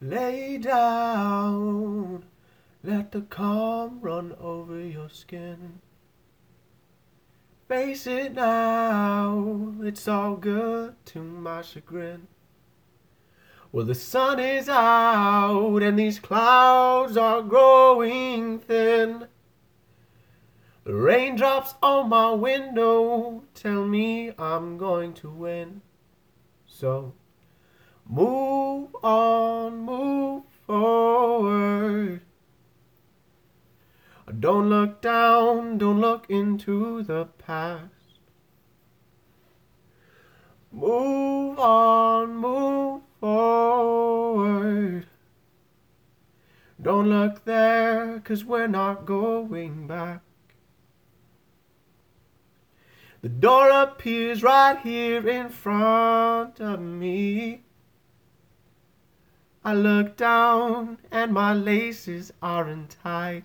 Lay down, let the calm run over your skin. Face it now, it's all good to my chagrin. Well, the sun is out and these clouds are growing thin. The raindrops on my window tell me I'm going to win. So move on, move forward. Don't look down, don't look into the past. Move on, move forward. Don't look there, 'cause we're not going back. The door appears right here in front of me. I look down and my laces aren't tight.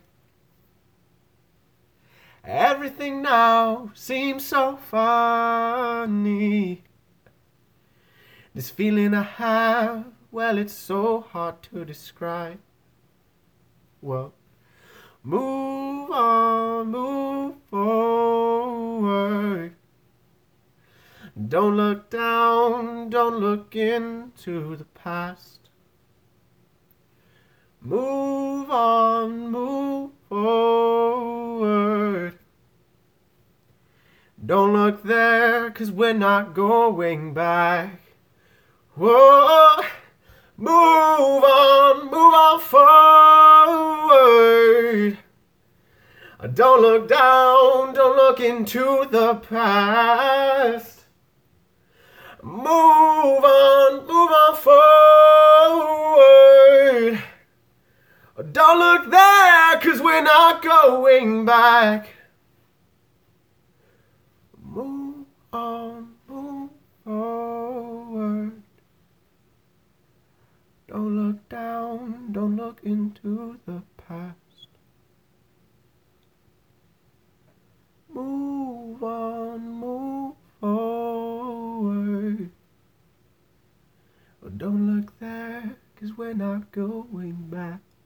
Everything now seems so funny. This feeling I have, well, it's so hard to describe. Well, move on, move forward. Don't look down, don't look into the past. Move on, move forward. Don't look there, 'cause we're not going back. Whoa, move on forward. Don't look down, don't look into the past. Move on forward. Don't look there, 'cause we're not going back. Move on, move forward. Don't look down, don't look into the past. Move on, move forward. Don't look there, 'cause we're not going back.